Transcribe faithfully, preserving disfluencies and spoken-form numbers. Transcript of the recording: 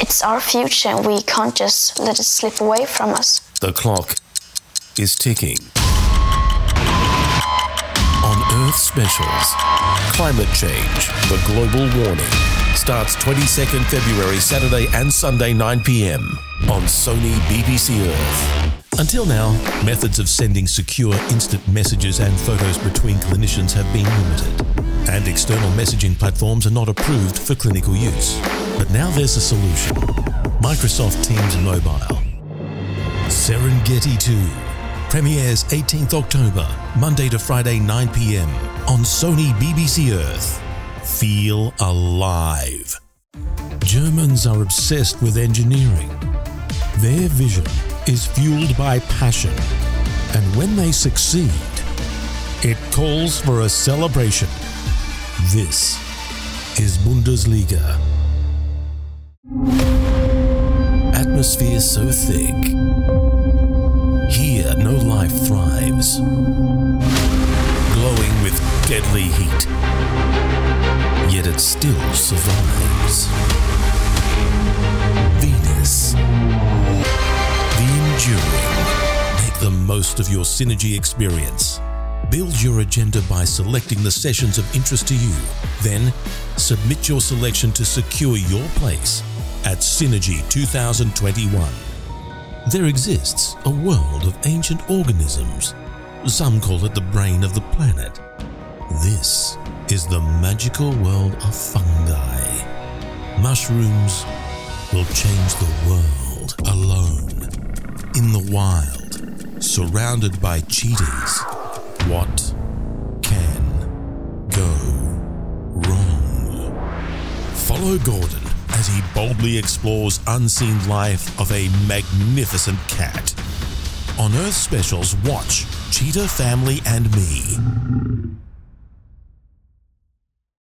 It's our future and we can't just let it slip away from us. The clock is ticking. On Earth Specials, Climate Change, The Global Warning, starts twenty-second February, Saturday and Sunday nine p.m. on Sony B B C Earth. Until now, methods of sending secure instant messages and photos between clinicians have been limited, and external messaging platforms are not approved for clinical use. But now there's a solution. Microsoft Teams Mobile. Serengeti two premieres eighteenth October, Monday to Friday nine p.m. on Sony B B C Earth. Feel alive. Germans are obsessed with engineering. Their vision is fueled by passion, and when they succeed, it calls for a celebration. This is Bundesliga. Atmosphere so thick, here no life thrives, glowing with deadly heat, yet it still survives. Venus, the enduring. Make the most of your Synergy experience. Build your agenda by selecting the sessions of interest to you. Then, submit your selection to secure your place at Synergy two thousand twenty-one. There exists a world of ancient organisms. Some call it the brain of the planet. This is the magical world of fungi. Mushrooms will change the world alone, in the wild, surrounded by cheetahs. What can go wrong? Follow Gordon as he boldly explores unseen life of a magnificent cat. On Earth Specials, watch Cheetah Family and Me.